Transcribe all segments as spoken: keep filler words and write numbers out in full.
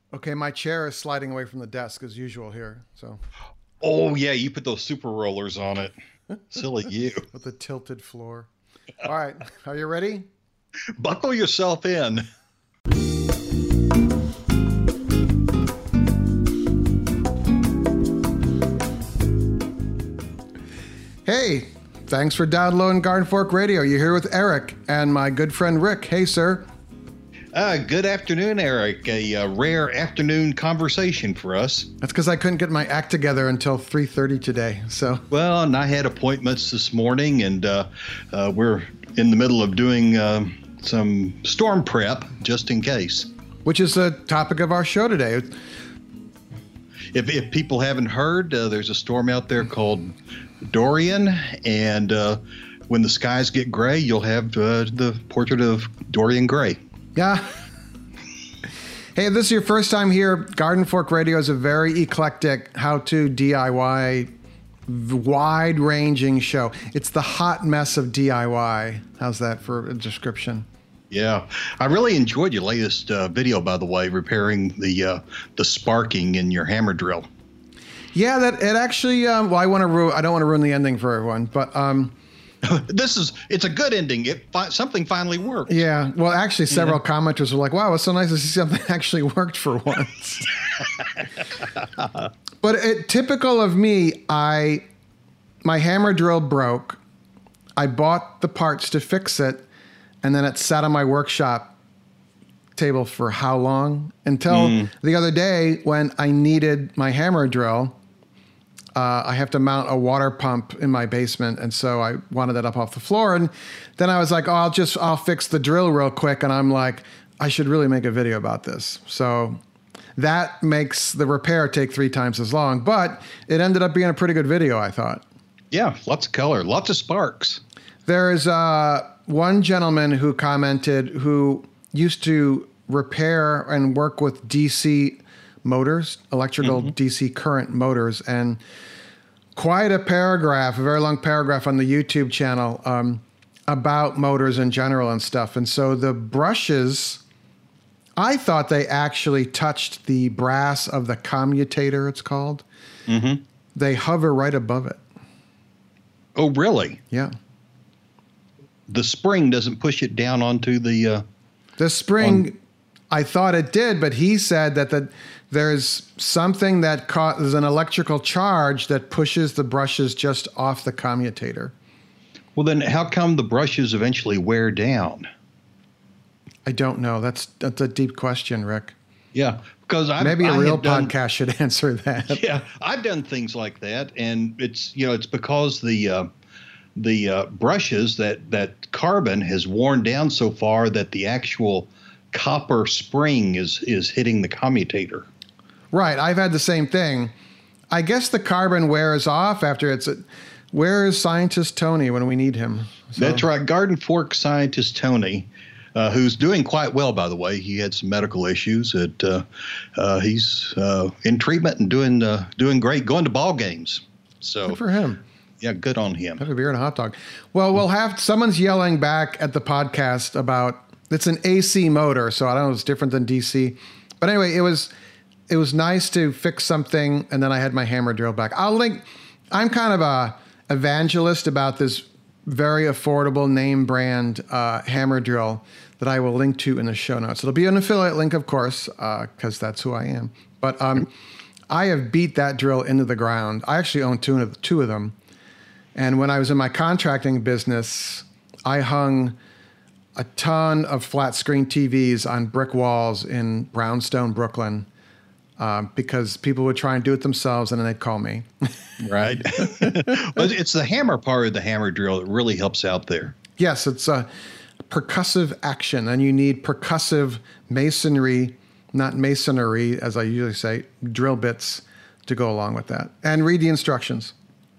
Okay, my chair is sliding away from the desk as usual here. So Oh yeah, you put those super rollers on it. Silly you. with the tilted floor. All right, are you ready? Buckle yourself in. Hey, thanks for downloading Garden Fork Radio. You're here with Eric and my good friend Rick. Hey, sir. Uh, good afternoon, Eric. A uh, rare afternoon conversation for us. That's because I couldn't get my act together until three thirty today. So Well, and I had appointments this morning, and uh, uh, we're in the middle of doing uh, some storm prep just in case. which is the topic of our show today. If, if people haven't heard, uh, there's a storm out there called Dorian, and uh, when the skies get gray, you'll have uh, the portrait of Dorian Gray. Yeah. Hey, if this is your first time here, Garden Fork Radio is a very eclectic how-to D I Y, wide-ranging show. It's the hot mess of D I Y. How's that for a description? Yeah, I really enjoyed your latest uh, video, by the way, repairing the uh, the sparking in your hammer drill. Yeah, that it actually. Um, well, I want to ruin. I don't want to ruin the ending for everyone, but um, This is it's a good ending. It fi- something finally worked. yeah. Well, actually, several commenters were like, "Wow, it's so nice to see something actually worked for once." But it, typical of me, I my hammer drill broke. I bought the parts to fix it, and then it sat on my workshop table for how long? Until the other day when I needed my hammer drill. Uh, I have to mount a water pump in my basement, and so I wanted that up off the floor. And then I was like, "Oh, I'll just I'll fix the drill real quick." And I'm like, "I should really make a video about this." So that makes the repair take three times as long, but it ended up being a pretty good video, I thought. Yeah, lots of color, lots of sparks. There's uh, one gentleman who commented who used to repair and work with D C motors, electrical D C current motors, and quite a paragraph, a very long paragraph on the YouTube channel um, about motors in general and stuff. And so the brushes, I thought they actually touched the brass of the commutator, it's called. Mm-hmm. They hover right above it. Oh, really? Yeah. The spring doesn't push it down onto the. Uh, The spring, I thought it did, but he said that the, there's something that causes an electrical charge that pushes the brushes just off the commutator. well, then how come the brushes eventually wear down? I don't know. That's that's a deep question, Rick. Yeah, because I Maybe a I real have done- podcast should answer that. Yeah, I've done things like that, and it's you know it's because the uh, the uh, brushes that that carbon has worn down so far that the actual copper spring is is hitting the commutator. Right. I've had the same thing. I guess the carbon wears off after it's. A, where is scientist Tony when we need him? So- That's right, Garden Fork scientist Tony, uh, who's doing quite well, by the way. He had some medical issues. That uh, uh, he's uh, in treatment and doing uh, doing great, going to ball games. So Good for him. yeah, good on him. Have a beer and a hot dog. Well, we'll have someone's yelling back at the podcast about it's an A C motor, so I don't know. It's different than D C. But anyway, it was it was nice to fix something, and then I had my hammer drill back. I'll link. I'm kind of a evangelist about this very affordable name brand uh, hammer drill that I will link to in the show notes. It'll be an affiliate link, of course, because uh, that's who I am. But um, I have beat that drill into the ground. I actually own two of two of them. And when I was in my contracting business, I hung a ton of flat screen T Vs on brick walls in Brownstone, Brooklyn, um, because people would try and do it themselves, and then they'd call me. Right. Well, it's the hammer part of the hammer drill that really helps out there. Yes, it's a percussive action, and you need percussive masonry, not masonry, as I usually say, drill bits to go along with that. And read the instructions.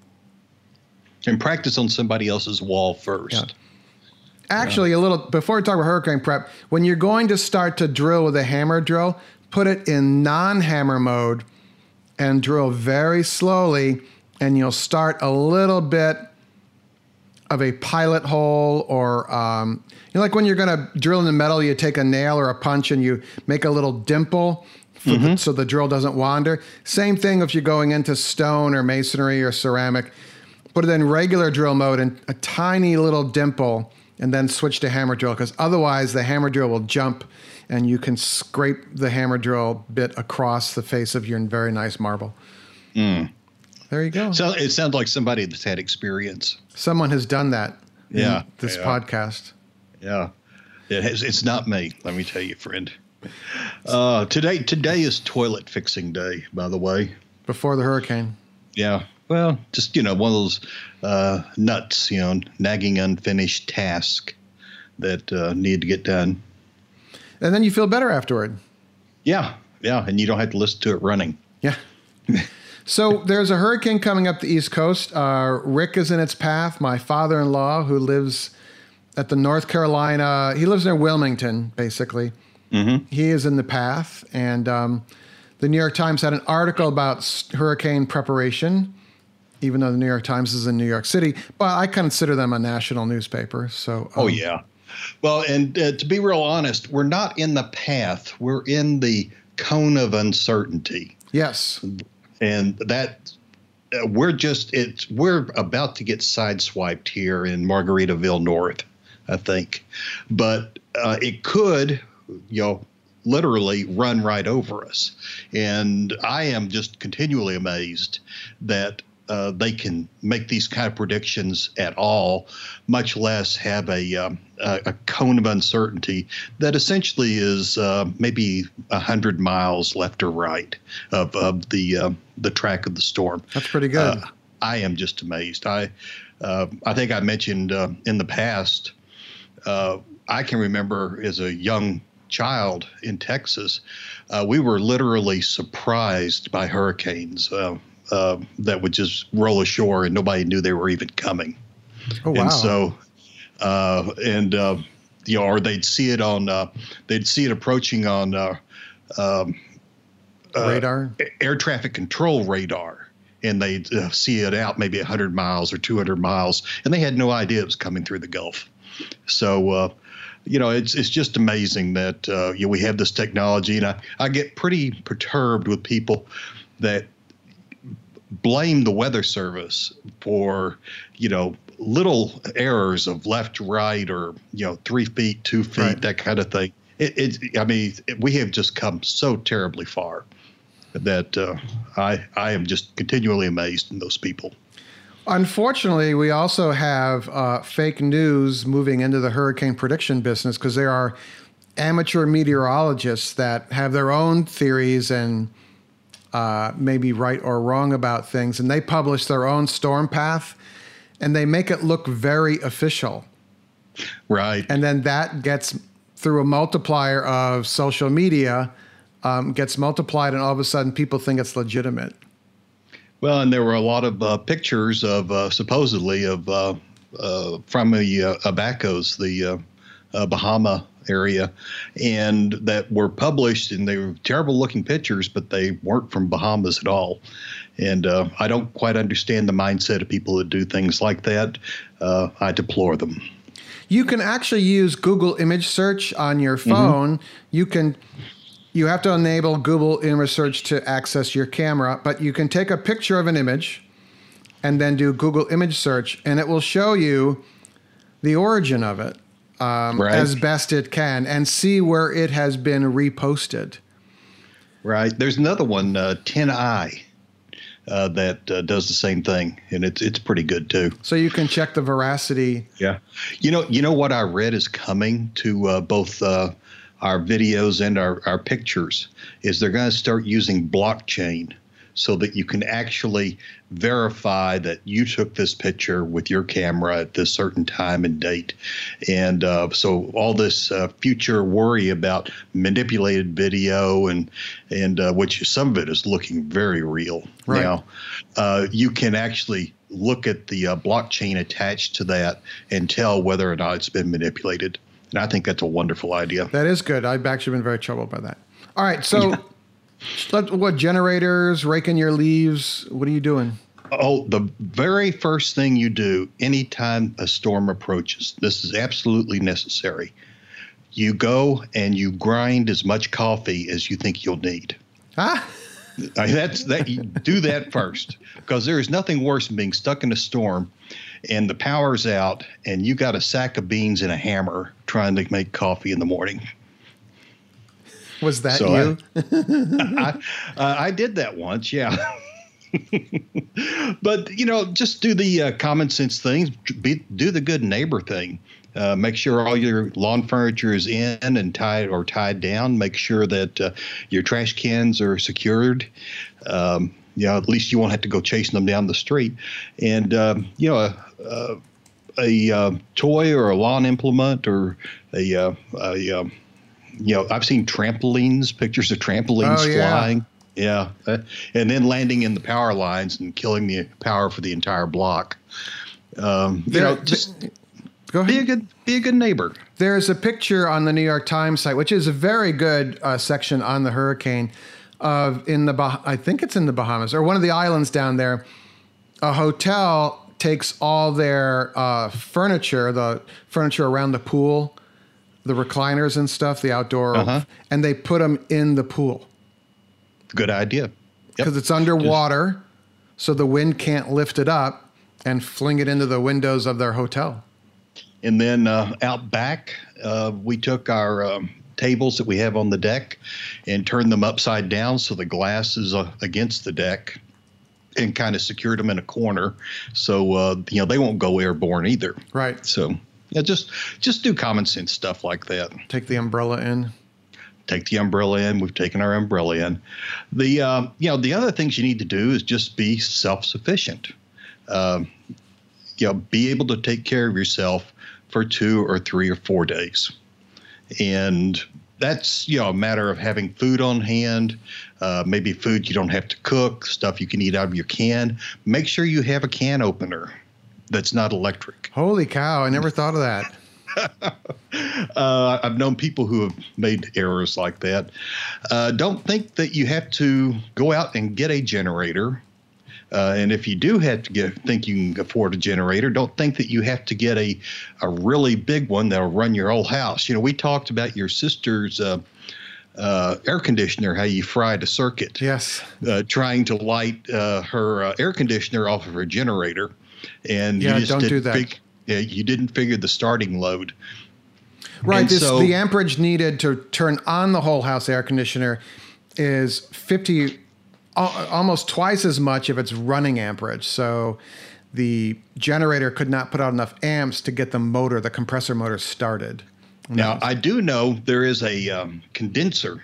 And practice on somebody else's wall first. Yeah. Actually, a little before we talk about hurricane prep, when you're going to start to drill with a hammer drill, put it in non-hammer mode and drill very slowly, and you'll start a little bit of a pilot hole, or um, you know, like when you're going to drill in the metal, you take a nail or a punch and you make a little dimple for mm-hmm. the, so the drill doesn't wander. Same thing if you're going into stone or masonry or ceramic. Put it in regular drill mode and a tiny little dimple, and then switch to hammer drill, because otherwise the hammer drill will jump and you can scrape the hammer drill bit across the face of your very nice marble. Mm. There you go. So it sounds like somebody that's had experience. Someone has done that in yeah, this yeah. podcast. Yeah. It has, it's not me, let me tell you, friend. Uh, today today is toilet fixing day, by the way. Before the hurricane. Yeah. Well, just, you know, one of those uh, nuts, you know, nagging unfinished task that uh, need to get done. And then you feel better afterward. Yeah. Yeah. And you don't have to listen to it running. Yeah. So there's a hurricane coming up the East Coast. Uh, Rick is in its path. My father-in-law, who lives at the North Carolina, he lives near Wilmington, basically. Mm-hmm. He is in the path. And um, the New York Times had an article about hurricane preparation, even though the New York Times is in New York City. But I consider them a national newspaper. So. Um, oh, yeah. Well, and uh, to be real honest, we're not in the path. We're in the cone of uncertainty. Yes. And that uh, we're just it's we're about to get sideswiped here in Margaritaville North, I think. But uh, it could, you know, literally run right over us. And I am just continually amazed that uh, they can make these kind of predictions at all, much less have a um, a, a cone of uncertainty that essentially is uh, maybe a hundred miles left or right of, of the uh, the track of the storm. That's pretty good. Uh, I am just amazed. I uh, I think I mentioned uh, in the past. Uh, I can remember as a young child in Texas, uh, we were literally surprised by hurricanes uh, uh, that would just roll ashore and nobody knew they were even coming. Oh, wow. And so, uh, and, uh, you know, or they'd see it on, uh, they'd see it approaching on uh, um, radar, uh, air traffic control radar. And they'd uh, see it out maybe one hundred miles or two hundred miles, and they had no idea it was coming through the Gulf. So, uh, you know, it's it's just amazing that uh, you know, we have this technology, and I, I get pretty perturbed with people that blame the Weather Service for, you know, little errors of left, right, or, you know, three feet, two feet, right. That kind of thing. It, it, I mean, it, we have just come so terribly far that uh, I I am just continually amazed in those people. Unfortunately, we also have uh, fake news moving into the hurricane prediction business, because there are amateur meteorologists that have their own theories and uh, maybe right or wrong about things, and they publish their own storm path, and they make it look very official. Right. And then that gets, through a multiplier of social media, um, gets multiplied, and all of a sudden people think it's legitimate. Well, and there were a lot of uh, pictures of uh, supposedly of uh, uh, from the uh, Abacos, the uh, uh, Bahama area, and that were published, and they were terrible looking pictures, but they weren't from Bahamas at all. And uh, I don't quite understand the mindset of people that do things like that. Uh, I deplore them. You can actually use Google image search on your phone. Mm-hmm. You can. You have to enable Google image search to access your camera, but you can take a picture of an image and then do Google image search, and it will show you the origin of it um, right. as best it can, and see where it has been reposted. Right. There's another one, uh, ten i, uh, that uh, does the same thing, and it's it's pretty good too. So you can check the veracity. Yeah. You know, you know what I read is coming to uh, both uh, our videos and our, our pictures is they're going to start using blockchain so that you can actually verify that you took this picture with your camera at this certain time and date. And uh, so all this uh, future worry about manipulated video and, and uh, which some of it is looking very real right. now, uh, you can actually look at the uh, blockchain attached to that and tell whether or not it's been manipulated. And I think that's a wonderful idea. That is good. I've actually been very troubled by that. All right. So yeah. let, what generators, raking your leaves? What are you doing? Oh, the very first thing you do anytime a storm approaches, this is absolutely necessary. You go and you grind as much coffee as you think you'll need. Ah. I mean, that's that. You do that first, because there is nothing worse than being stuck in a storm, and the power's out, and you got a sack of beans and a hammer trying to make coffee in the morning. Was that so you? I, I, uh, I did that once, yeah. But you know, just do the uh, common sense things. Be, do the good neighbor thing. Uh, make sure all your lawn furniture is in and tied or tied down. Make sure that uh, your trash cans are secured. Um, you know, at least you won't have to go chasing them down the street. And um, you know, a, a, a uh, toy or a lawn implement or a, uh, a um, you know, I've seen trampolines, pictures of trampolines oh, yeah. flying. Yeah, uh, and then landing in the power lines and killing the power for the entire block. Um, you there, know, just. Th- Go ahead. Be a good, be a good neighbor. There's a picture on the New York Times site, which is a very good uh, section on the hurricane, of in the bah- I think it's in the Bahamas or one of the islands down there. A hotel takes all their uh, furniture, the furniture around the pool, the recliners and stuff, the outdoor, uh-huh. and they put them in the pool. Good idea. Because yep. it's underwater, Just- so the wind can't lift it up and fling it into the windows of their hotel. And then uh, out back, uh, we took our um, tables that we have on the deck and turned them upside down so the glass is uh, against the deck, and kind of secured them in a corner so uh, you know they won't go airborne either. Right. So yeah, just just do common sense stuff like that. Take the umbrella in. Take the umbrella in. We've taken our umbrella in. The um, you know the other things you need to do is just be self-sufficient. Um, you know, be able to take care of yourself for two or three or four days. And that's, you know, a matter of having food on hand, uh, maybe food you don't have to cook, stuff you can eat out of your can. Make sure you have a can opener that's not electric. Holy cow, I never thought of that. uh, I've known people who have made errors like that. Uh, don't think that you have to go out and get a generator. Uh, and if you do have to get, think you can afford a generator, don't think that you have to get a, a really big one that'll run your whole house. You know, we talked about your sister's uh, uh, air conditioner, how you fried a circuit. Yes. Uh, trying to light uh, her uh, air conditioner off of her generator. And yeah, you just don't didn't do that. Fig- yeah, you didn't figure the starting load. Right. This, so, the amperage needed to turn on the whole house air conditioner is fifty almost twice as much if it's running amperage. So the generator could not put out enough amps to get the motor, the compressor motor, started. Now, I do know there is a um, condenser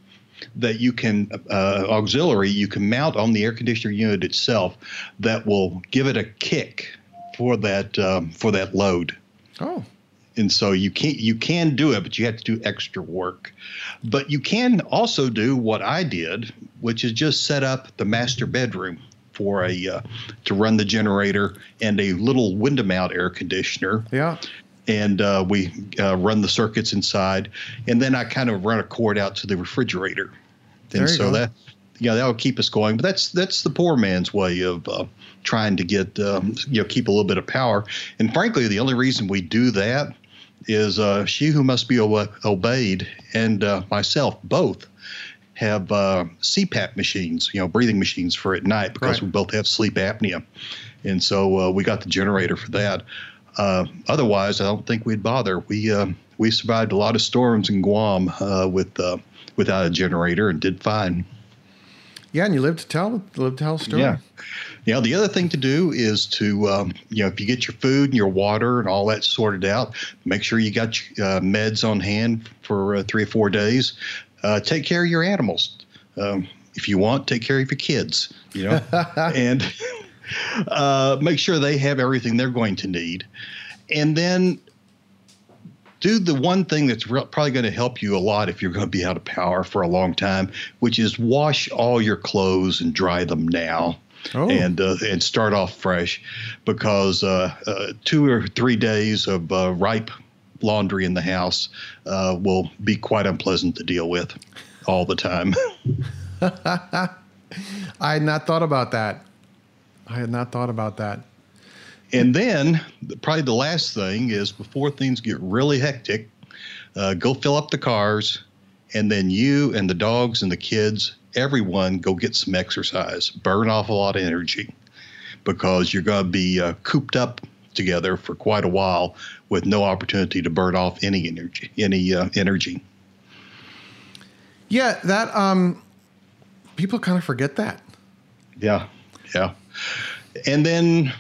that you can, uh, auxiliary, you can mount on the air conditioner unit itself that will give it a kick for that um, for that load. Oh. And so you can you can do it, but you have to do extra work. But you can also do what I did, which is just set up the master bedroom for a uh, to run the generator and a little window mount air conditioner. Yeah. And uh, we uh, run the circuits inside, and then I kind of run a cord out to the refrigerator. And so go. that yeah, that'll keep us going. But that's that's the poor man's way of uh, trying to get um, you know keep a little bit of power. And frankly, the only reason we do that is uh, She Who Must Be Obeyed and uh, myself both have uh, C PAP machines, you know, breathing machines for at night because right. we both have sleep apnea. And so uh, we got the generator for that. Uh, otherwise, I don't think we'd bother. We uh, we survived a lot of storms in Guam uh, with uh, without a generator and did fine. Yeah, and you lived to tell lived to tell a story. Yeah. You know, the other thing to do is to, um, you know, if you get your food and your water and all that sorted out, make sure you got uh, meds on hand for uh, three or four days. Uh, take care of your animals. Um, if you want, take care of your kids, you know, and uh, make sure they have everything they're going to need. And then do the one thing that's re- probably going to help you a lot if you're going to be out of power for a long time, which is wash all your clothes and dry them now. Oh. And uh, and start off fresh, because uh, uh, two or three days of uh, ripe laundry in the house uh, will be quite unpleasant to deal with all the time. I had not thought about that. I had not thought about that. And then probably the last thing is before things get really hectic, uh, go fill up the cars, and then you and the dogs and the kids, everyone go get some exercise, burn off a lot of energy, because you're going to be uh, cooped up together for quite a while with no opportunity to burn off any energy, any uh, energy. Yeah, that um, people kind of forget that. Yeah, yeah. And then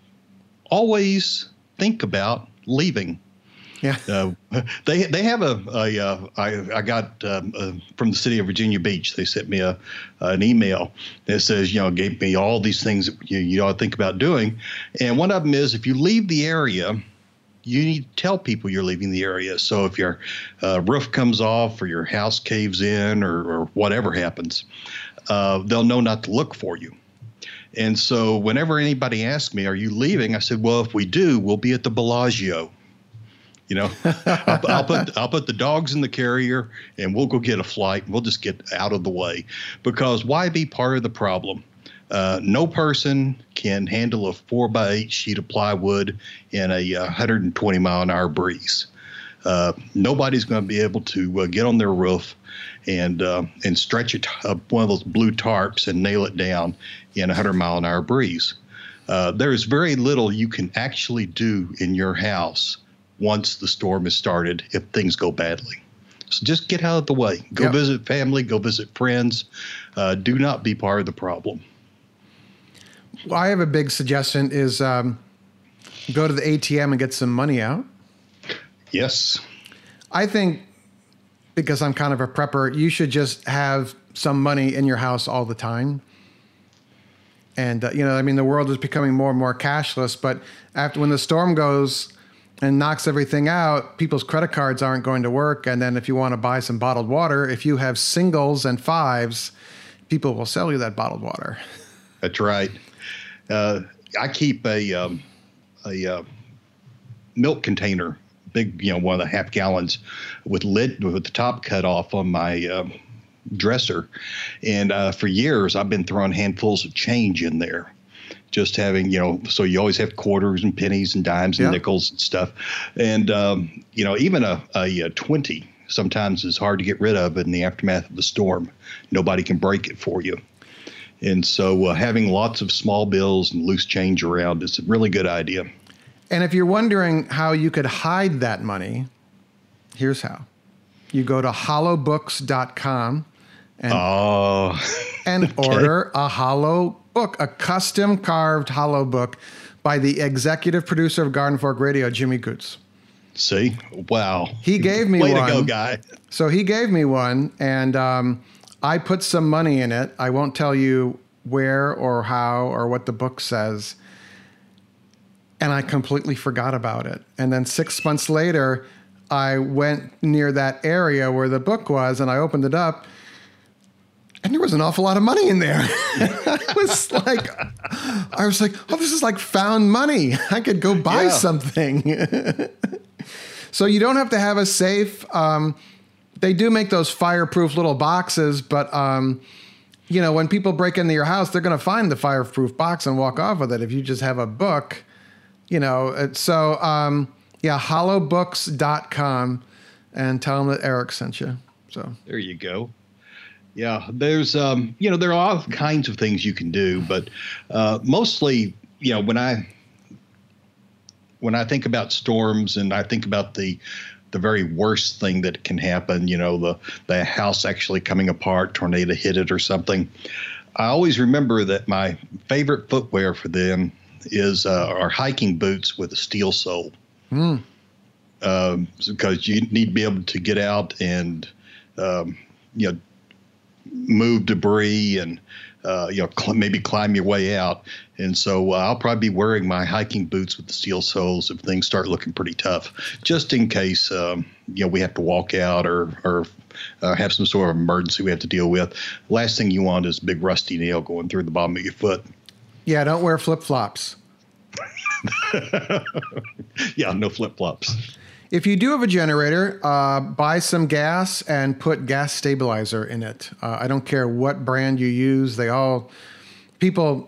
always think about leaving. Yeah. Uh, they they have a, a uh, I, I got um, uh, from the city of Virginia Beach. They sent me a an email that says, you know, gave me all these things that you, you ought to think about doing. And one of them is, if you leave the area, you need to tell people you're leaving the area. So if your uh, roof comes off or your house caves in or, or whatever happens, uh, they'll know not to look for you. And so whenever anybody asks me, are you leaving? I said, well, if we do, we'll be at the Bellagio. You know, I'll, I'll put I'll put the dogs in the carrier and we'll go get a flight. We'll just get out of the way, because why be part of the problem? Uh, no person can handle a four by eight sheet of plywood in a uh, one hundred twenty mile an hour breeze. Uh, nobody's going to be able to uh, get on their roof and uh, and stretch it up one of those blue tarps and nail it down in a one hundred mile an hour breeze. Uh, there is very little you can actually do in your house once the storm has started if things go badly. So just get out of the way. Go Yep. visit family. Go visit friends. Uh, do not be part of the problem. Well, I have a big suggestion is um, go to the A T M and get some money out. Yes. I think, because I'm kind of a prepper, you should just have some money in your house all the time. And, uh, you know, I mean, the world is becoming more and more cashless, but after when the storm goes and knocks everything out, people's credit cards aren't going to work. And then if you want to buy some bottled water, if you have singles and fives, people will sell you that bottled water. That's right. Uh, I keep a um, a uh, milk container, big, you know, one of the half gallons, with lid with the top cut off on my uh, dresser, and uh, for years I've been throwing handfuls of change in there, just having, you know, so you always have quarters and pennies and dimes and Yeah. nickels and stuff, and um, you know, even a, a, a twenty sometimes is hard to get rid of in the aftermath of the storm. Nobody can break it for you. And so uh, having lots of small bills and loose change around is a really good idea. And if you're wondering how you could hide that money, here's how. You go to hollow books dot com and, Oh, and okay. order a hollow book, a custom carved hollow book by the executive producer of Garden Fork Radio, Jimmy Goots. See? Wow. He gave me Way one. to go, guy. So he gave me one, and um, I put some money in it. I won't tell you where or how or what the book says. And I completely forgot about it. And then six months later, I went near that area where the book was, and I opened it up, and there was an awful lot of money in there. I was like, I was like, oh, this is like found money. I could go buy Yeah. something. So you don't have to have a safe. Um, they do make those fireproof little boxes, but um, you know, when people break into your house, they're going to find the fireproof box and walk off with it. If you just have a book, you know, it, so um, yeah, hollow books dot com, and tell them that Eric sent you. So There you go. Yeah, there's, um, you know, there are all kinds of things you can do, but uh, mostly, you know, when I when I think about storms and I think about the the very worst thing that can happen, you know, the the house actually coming apart, tornado hit it or something, I always remember that my favorite footwear for them is uh, our hiking boots with a steel sole. mm. Um, because you need to be able to get out and, um, you know, move debris and, uh, you know, cl- maybe climb your way out. And so uh, I'll probably be wearing my hiking boots with the steel soles if things start looking pretty tough, just in case, um, you know, we have to walk out or, or uh, have some sort of emergency we have to deal with. Last thing you want is a big rusty nail going through the bottom of your foot. Yeah, don't wear flip flops. Yeah, no flip flops. If you do have a generator, uh, buy some gas and put gas stabilizer in it. Uh, I don't care what brand you use. They all, people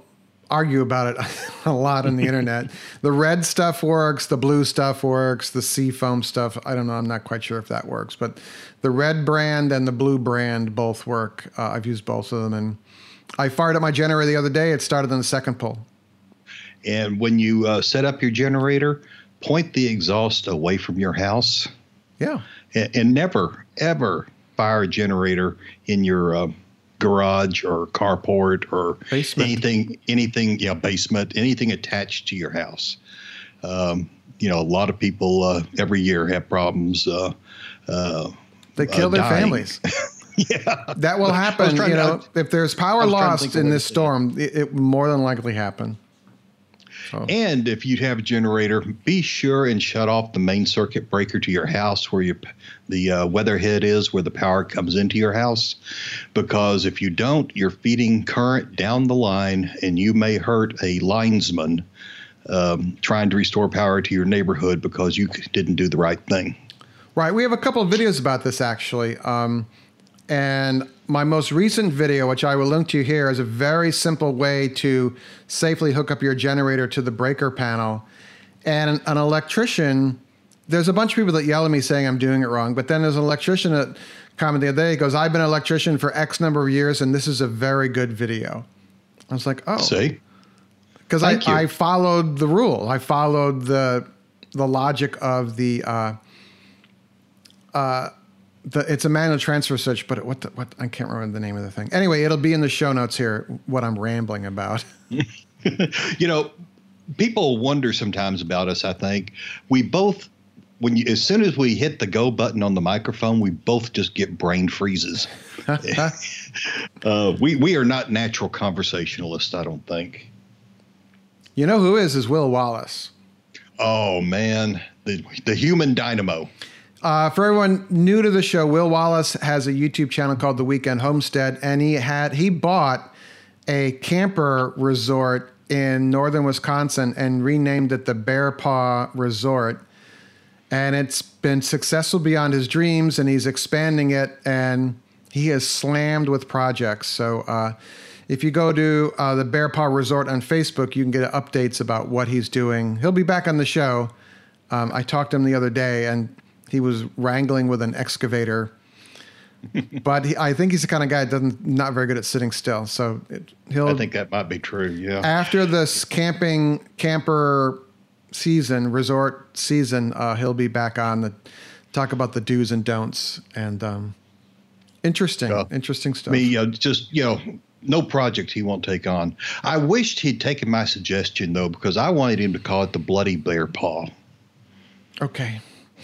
argue about it a lot on the internet. The red stuff works, the blue stuff works, the Seafoam stuff, I don't know, I'm not quite sure if that works, but the red brand and the blue brand both work. Uh, I've used both of them, and I fired up my generator the other day. It started on the second pull. And when you uh, set up your generator, point the exhaust away from your house. Yeah. And, and never, ever fire a generator in your uh, garage or carport or basement. anything, anything, yeah, basement, anything attached to your house. Um, you know, a lot of people uh, every year have problems. Uh, uh, they kill uh, their dying. families. Yeah, that will happen. You know, to, if there's power lost in this storm, it, it will more than likely happen. So. And if you have a generator, be sure and shut off the main circuit breaker to your house where your, the uh, weatherhead is, where the power comes into your house. Because if you don't, you're feeding current down the line, and you may hurt a linesman um, trying to restore power to your neighborhood because you didn't do the right thing. Right. We have a couple of videos about this, actually. Um, and my most recent video, which I will link to you here, is a very simple way to safely hook up your generator to the breaker panel. And an, an electrician, there's a bunch of people that yell at me saying I'm doing it wrong, but then there's an electrician that commented the other day, he goes, I've been an electrician for X number of years, and this is a very good video. I was like, oh. See? Because I, I followed the rule. I followed the the logic of the... Uh, uh, The, it's a manual transfer switch, but what the, what I can't remember the name of the thing. Anyway, it'll be in the show notes here, what I'm rambling about. You know, people wonder sometimes about us, I think. We both, when you, as soon as we hit the go button on the microphone, we both just get brain freezes. uh, we, we are not natural conversationalists, I don't think. You know who is, is Will Wallace. Oh, man, the the human dynamo. Uh, for everyone new to the show, Will Wallace has a YouTube channel called The Weekend Homestead, and he had he bought a camper resort in northern Wisconsin and renamed it the Bear Paw Resort. And it's been successful beyond his dreams, and he's expanding it, and he is slammed with projects. So uh, if you go to uh, the Bear Paw Resort on Facebook, you can get updates about what he's doing. He'll be back on the show. Um, I talked to him the other day, and he was wrangling with an excavator, but he, I think he's the kind of guy that doesn't not very good at sitting still. So it, he'll. I think that might be true. Yeah. After this camping camper season, resort season, uh, he'll be back on to talk about the do's and don'ts, and um, interesting, uh, interesting stuff. Me, uh, just you know, no project he won't take on. I wished he'd taken my suggestion though, because I wanted him to call it the Bloody Bear Paw. Okay.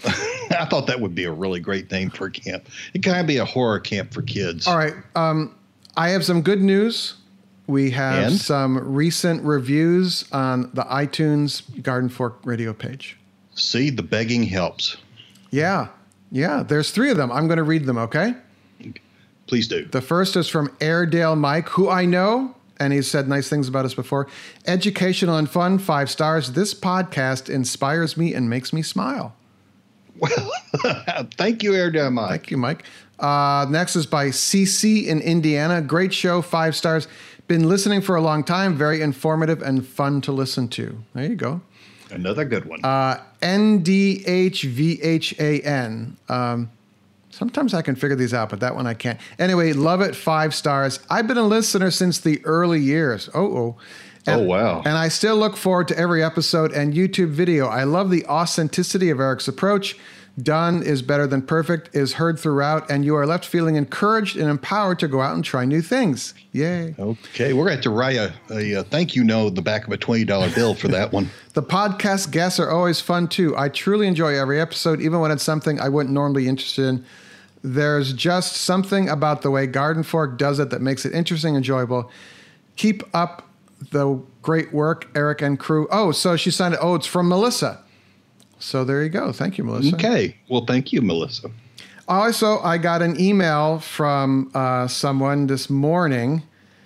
I thought that would be a really great name for a camp. It kind of be a horror camp for kids. All right. Um, I have some good news. We have and? some recent reviews on the iTunes Garden Fork radio page. See, the begging helps. Yeah. Yeah. There's three of them. I'm going to read them, okay? Please do. The first is from Airedale Mike, who I know, and he's said nice things about us before. Educational and fun, five stars. This podcast inspires me and makes me smile. Well, thank you, Airedale Mike. Thank you, Mike. Uh, next is by C C in Indiana. Great show, five stars. Been listening for a long time. Very informative and fun to listen to. There you go. Another good one. Uh, N D H V H A N. Um, sometimes I can figure these out, but that one I can't. Anyway, love it, five stars. I've been a listener since the early years. Oh, oh. And, oh, wow. And I still look forward to every episode and YouTube video. I love the authenticity of Eric's approach. Done is better than perfect is heard throughout, and you are left feeling encouraged and empowered to go out and try new things. Yay. Okay, we're going to have to write a, a, a thank you note on the back of a twenty dollar bill for that one. The podcast guests are always fun, too. I truly enjoy every episode, even when it's something I wouldn't normally be interested in. There's just something about the way Garden Fork does it that makes it interesting and enjoyable. Keep up the great work, Eric and crew. Oh, so she signed it. Oh, it's from Melissa. So there you go. Thank you, Melissa. Okay. Well, thank you, Melissa. Also, I got an email from uh, someone this morning.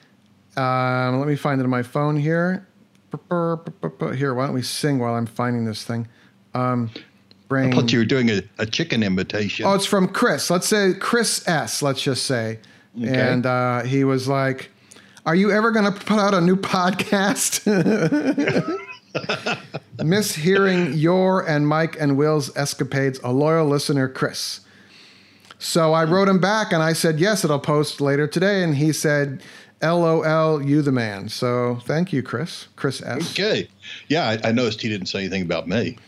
Um, let me find it on my phone here. Here, why don't we sing while I'm finding this thing? Um, brain. I thought you were doing a, a chicken imitation. Oh, it's from Chris. Let's say Chris S., let's just say. Okay. And uh, he was like, Are you ever going to put out a new podcast? Miss hearing your and Mike and Will's escapades, a loyal listener, Chris. So I wrote him back and I said, yes, it'll post later today. And he said, L O L, you the man. So thank you, Chris. Chris S. Okay. Yeah, I, I noticed he didn't say anything about me.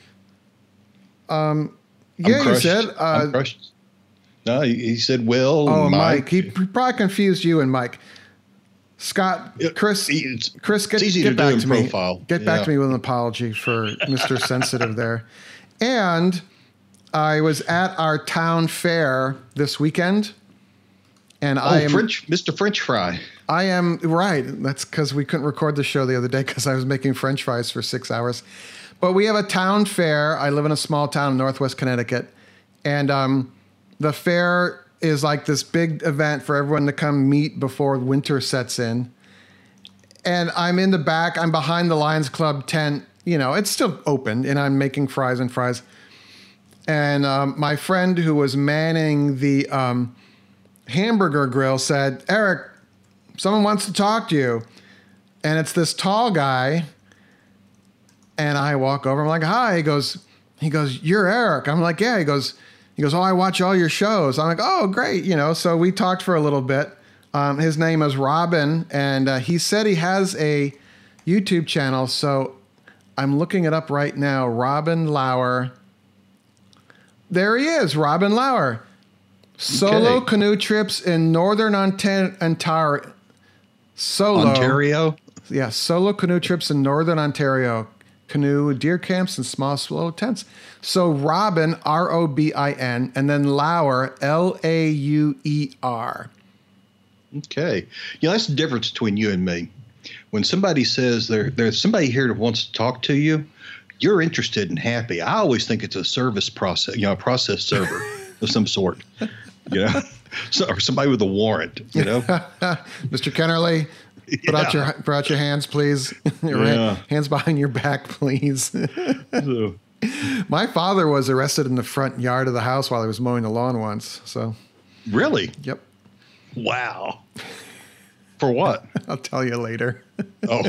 Um, yeah, he said. Uh, I'm crushed. No, he, he said Will. Oh, and Mike. Mike. He probably confused you and Mike. Scott, Chris, it's, Chris, get, it's easy get to back do to in me. profile. Get yeah. back to me with an apology for Mister Sensitive there. And I was at our town fair this weekend, and oh, I am French, Mister French Fry. I am right. That's because we couldn't record the show the other day because I was making French fries for six hours. But we have a town fair. I live in a small town in Northwest Connecticut, and um, the fair is like this big event for everyone to come meet before winter sets in. And I'm in the back. I'm behind the Lions Club tent. You know, it's still open, and I'm making fries and fries. And um, my friend who was manning the um, hamburger grill said, Eric, someone wants to talk to you. And it's this tall guy. And I walk over. I'm like, hi. He goes, he goes, you're Eric. I'm like, yeah. He goes, he goes, oh, I watch all your shows. I'm like, oh, great. You know, so we talked for a little bit. Um, his name is Robin. And uh, he said he has a YouTube channel. So I'm looking it up right now. Robin Lauer. There he is, Robin Lauer. Solo okay. canoe trips in northern Ontario. Ontario. Solo. Ontario? Yeah, solo canoe trips in northern Ontario. Canoe, deer camps, and small slow tents. So Robin, R O B I N, and then Lauer, L A U E R. Okay. Yeah, that's the difference between you and me. When somebody says there, there's somebody here that wants to talk to you, you're interested and happy. I always think it's a service process, you know, a process server of some sort, you know, so, or somebody with a warrant, you know. Mister Kennerly, put yeah. out your put out your hands, please. Your yeah. hands behind your back, please. so. My father was arrested in the front yard of the house while he was mowing the lawn once. So, really? Yep. Wow. For what? I'll tell you later. Oh.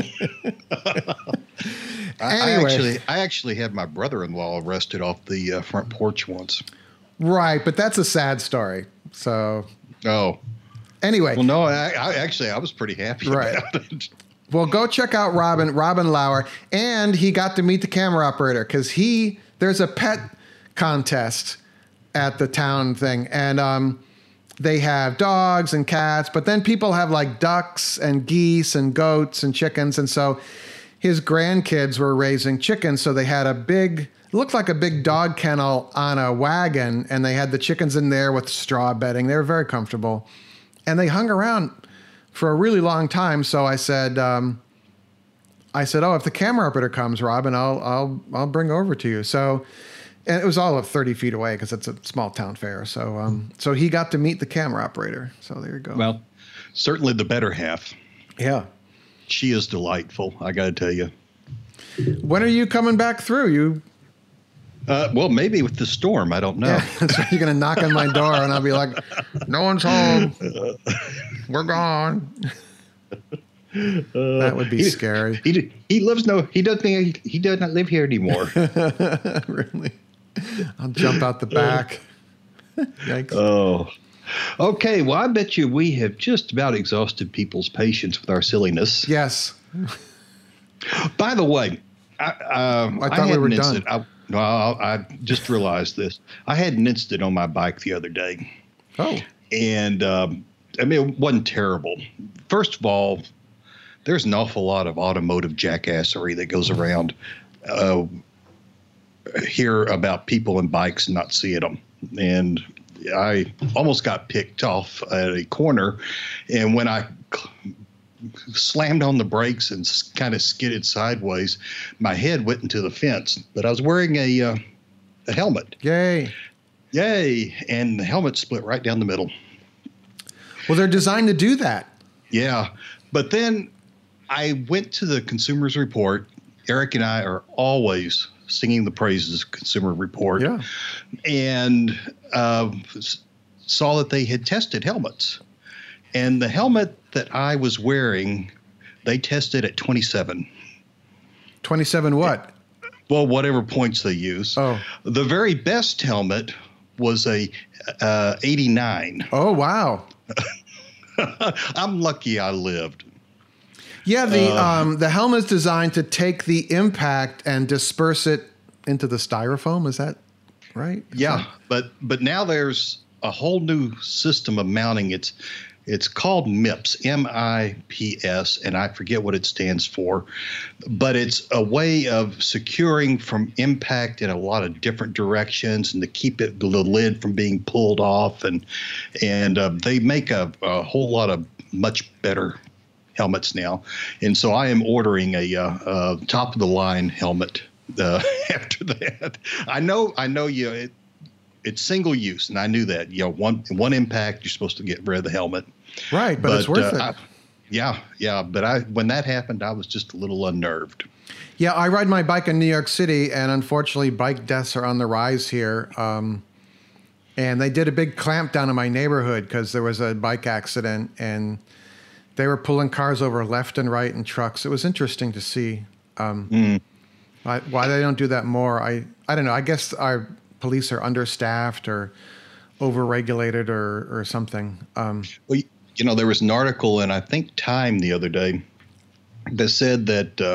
I, Anyway. I actually, I actually had my brother-in-law arrested off the uh, front porch once. Right, but that's a sad story. So, oh, anyway. well, no, I, I actually I was pretty happy Right. about it. Well, go check out Robin, Robin Lauer, and he got to meet the camera operator because he there's a pet contest at the town thing, and um, they have dogs and cats, but then people have like ducks and geese and goats and chickens, and so his grandkids were raising chickens, so they had a big, it looked like a big dog kennel on a wagon, and they had the chickens in there with straw bedding. They were very comfortable, and they hung around for a really long time. So I said, um, I said, oh, if the camera operator comes, Robin, I'll, I'll, I'll bring over to you. So, and it was all of thirty feet away because it's a small town fair. So, um, so he got to meet the camera operator. So there you go. Well, certainly the better half. Yeah. She is delightful, I got to tell you. When are you coming back through? You? Uh, well, maybe with the storm, I don't know. Yeah, that's right. You're going to knock on my door and I'll be like, no one's home. We're gone. That would be he, scary. He he lives no he doesn't he, he does not live here anymore. Really? I'll jump out the back. Yikes. Oh. Okay, well, I bet you we have just about exhausted people's patience with our silliness. Yes. By the way, I, uh, I thought I had we were an done. incident. I, no, I, I just realized this. I had an incident on my bike the other day. Oh. And, um, I mean, it wasn't terrible. First of all, there's an awful lot of automotive jackassery that goes around uh, here about people and bikes and not seeing them. And I almost got picked off at a corner. And when I slammed on the brakes and kind of skidded sideways, my head went into the fence. But I was wearing a, uh, a helmet. Yay. Yay. And the helmet split right down the middle. Well, they're designed to do that. Yeah. But then I went to the Consumer's Report. Eric and I are always singing the praises of Consumer Report. Yeah. And uh, saw that they had tested helmets. And the helmet that I was wearing, they tested at twenty-seven. twenty-seven what? Well, whatever points they use. Oh. The very best helmet was a uh, eighty-nine. Oh, wow. I'm lucky I lived. Yeah, the Uh, um, the helmet's designed to take the impact and disperse it into the styrofoam. Is that right? Yeah, but but now there's a whole new system of mounting. It's it's called MIPS, M I P S, and I forget what it stands for, but it's a way of securing from impact in a lot of different directions and to keep it the lid from being pulled off, and and uh, they make a, a whole lot of much better helmets now, and so I am ordering a uh, uh, top of the line helmet. Uh, after that, I know, I know you. It, it's single use, and I knew that. You know, one one impact, you're supposed to get rid of the helmet. Right, but, but it's worth uh, it. I, yeah, yeah. But I, when that happened, I was just a little unnerved. Yeah, I ride my bike in New York City, and unfortunately, bike deaths are on the rise here. Um, and they did a big clampdown in my neighborhood because there was a bike accident, and they were pulling cars over left and right in trucks. It was interesting to see. Um, Mm. I, why they don't do that more, I, I don't know. I guess our police are understaffed or overregulated or, or something. Um, Well, you, you know, there was an article in, I think, Time the other day that said that uh,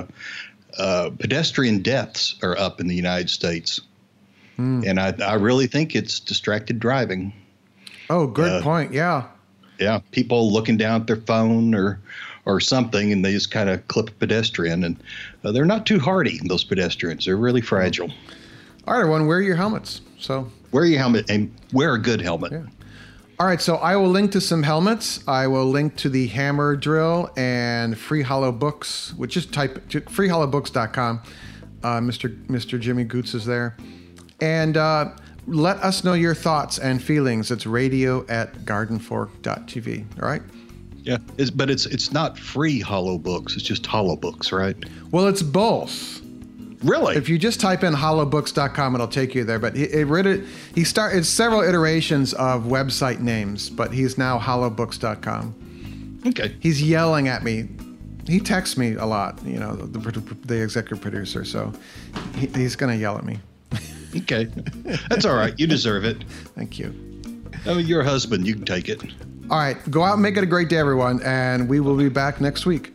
uh, pedestrian deaths are up in the United States. hmm. And I, I really think it's distracted driving. Oh, good Uh, point. Yeah. Yeah, people looking down at their phone or or something, and they just kind of clip a pedestrian. And uh, they're not too hardy, those pedestrians. They're really fragile. All right, everyone, wear your helmets. So, Wear your helmet and wear a good helmet. yeah. All right, so I will link to some helmets. I will link to the hammer drill and Free Hollow Books, which just type free hollow books dot com. Uh, Mister Mister Jimmy Goots is there. And uh, let us know your thoughts and feelings. It's radio at garden fork dot t v. All right? Yeah, it's, but it's it's not free Hollow Books. It's just Hollow Books, right? Well, it's both. Really? If you just type in hollow books dot com, it'll take you there. But he it, it, he started several iterations of website names, but he's now hollow books dot com. Okay. He's yelling at me. He texts me a lot, you know, the, the executive producer. So he, he's going to yell at me. Okay. That's all right. You deserve it. Thank you. I mean, you're a husband. You can take it. All right. Go out and make it a great day, everyone. And we will be back next week.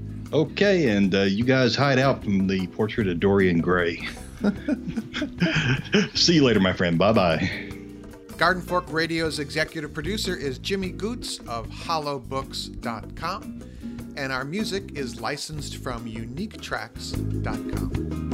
Okay. And uh, you guys hide out from the portrait of Dorian Gray. See you later, my friend. Bye-bye. Garden Fork Radio's executive producer is Jimmy Goots of hollow books dot com. And our music is licensed from unique tracks dot com.